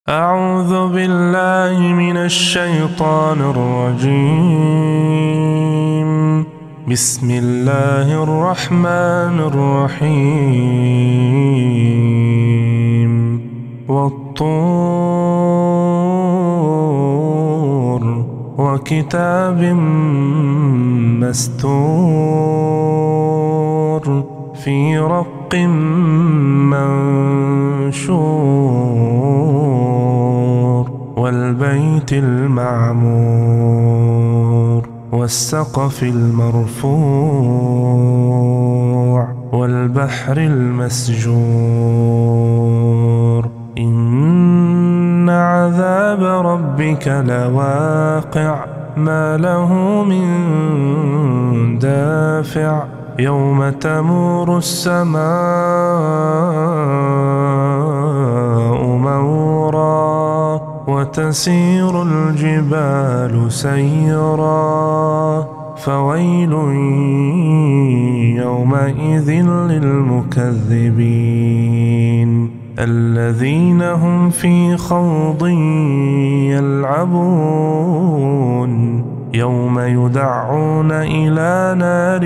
أعوذ بالله من الشيطان الرجيم. بسم الله الرحمن الرحيم. والطور وكتاب مستور في رق منشور والبيت المعمور والسقف المرفوع والبحر المسجور إن عذاب ربك لواقع ما له من دافع يوم تمور السماء مورا وتسير الجبال سيرا فويل يومئذ للمكذبين الذين هم في خوض يلعبون يوم يدعون إلى نار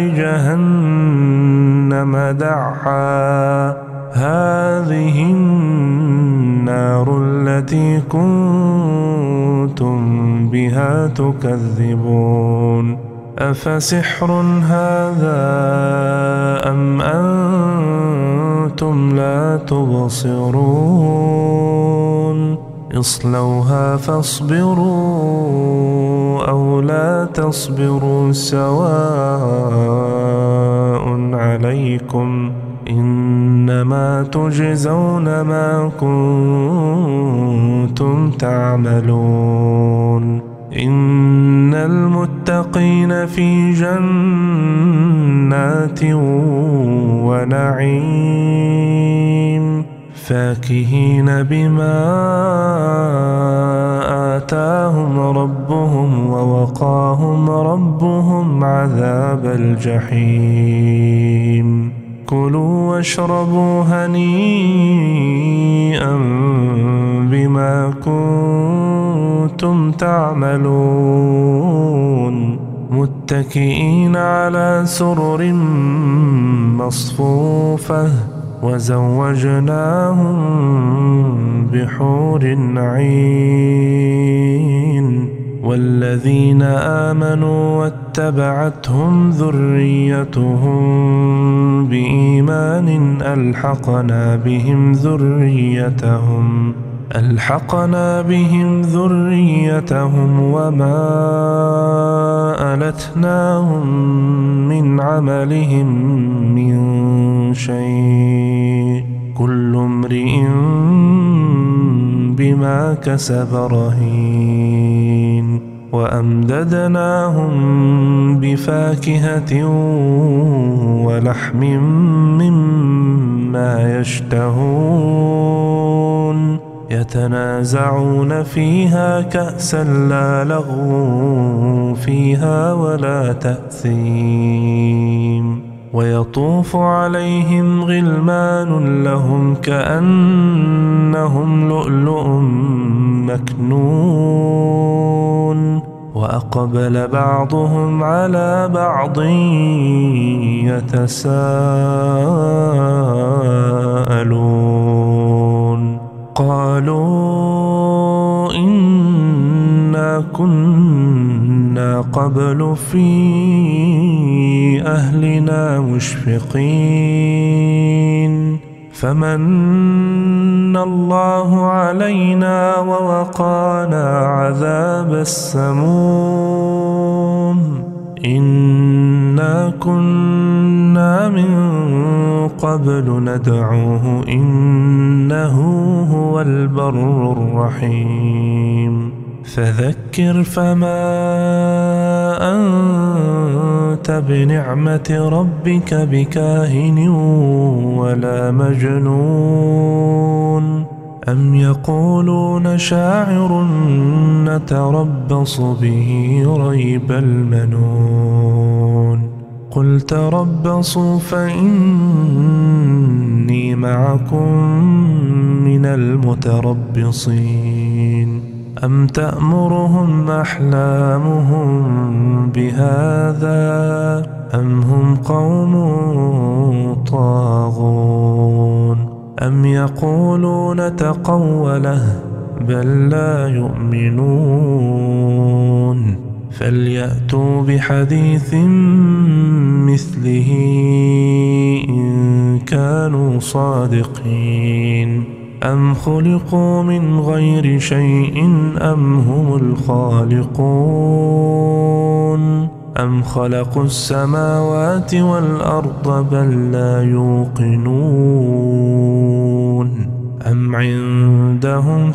جهنم دعا هذه النار التي كنتم بها تكذبون أفسحر هذا أم أنتم لا تبصرون اصلوها فاصبروا أو لا تصبروا سواء عليكم إنما تجزون ما كنتم تعملون إن المتقين في جنات ونعيم فاكهين بما آتاهم ربهم ووقاهم ربهم عذاب الجحيم كلوا واشربوا هنيئا بما كنتم تعملون متكئين على سرر مصفوفة وزوجناهم بحور عين والذين آمنوا واتبعتهم ذريتهم بإيمان ألحقنا بهم ذريتهم وما ألتناهم من عملهم من شيء كل امرئ بما كسب رهين وأمددناهم بفاكهة ولحم مما يشتهون يتنازعون فيها كأسا لا لغو فيها ولا تأثيم ويطوف عليهم غلمان لهم كأنهم لؤلؤ مكنون وأقبل بعضهم على بعض يتساءلون قالوا إنا كنا قبل في أهلنا مشفقين فمن الله علينا ووقانا عذاب السموم إنا كنا من قبل ندعوه إنه هو البر الرحيم فذكر فما أنت بنعمة ربك بكاهن ولا مجنون أم يقولون شاعر نتربص به ريب المنون قل تربصوا فإني معكم من المتربصين أم تأمرهم أحلامهم بهذا أم هم قوم طاغون أم يقولون تقوله بل لا يؤمنون فليأتوا بحديث مثله إن كانوا صادقين أم خلقوا من غير شيء أم هم الخالقون أم خلقوا السماوات والأرض بل لا يوقنون أم عندهم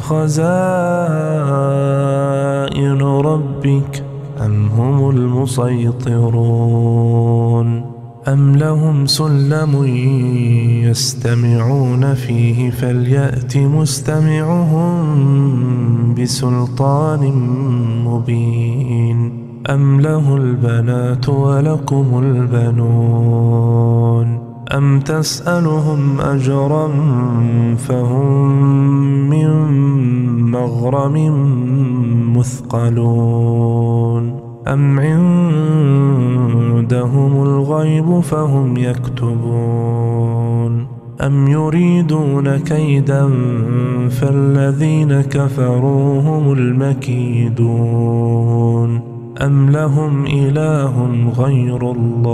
خزائن ربك أم هم المسيطرون أم لهم سلم يستمعون فيه فليأت مستمعهم بسلطان مبين أم له البنات ولكم البنون أم تسألهم أجرا فهم من مغرم مثقلون أم عندهم الغيب فهم يكتبون أم يريدون كيدا فالذين كفروا هم المكيدون أم لهم إله غير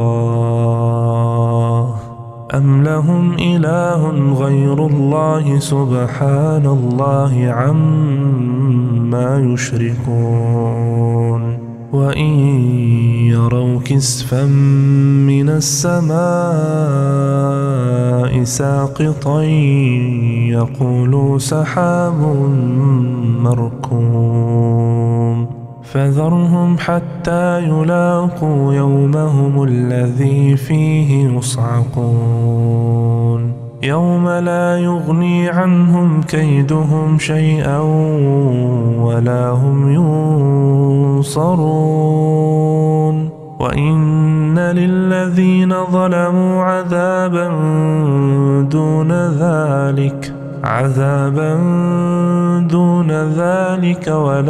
الله أم لهم إله غير الله سبحان الله عما يشركون وإن يروا كسفا من السماء ساقطا يقولوا سحاب مركوم فذرهم حتى يلاقوا يومهم الذي فيه يصعقون يوم لا يغني عنهم كيدهم شيئا ولا هم ينصرون وإن للذين ظلموا عذابا دون ذلك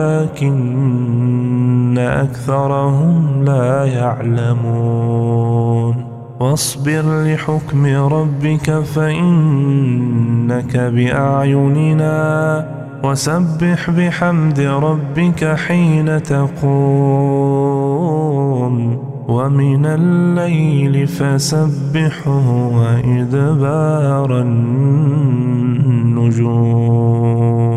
ولكن أكثرهم لا يعلمون واصبر لحكم ربك فإنك بأعيننا وسبح بحمد ربك حين تقوم ومن الليل فسبحه وإدبار النجوم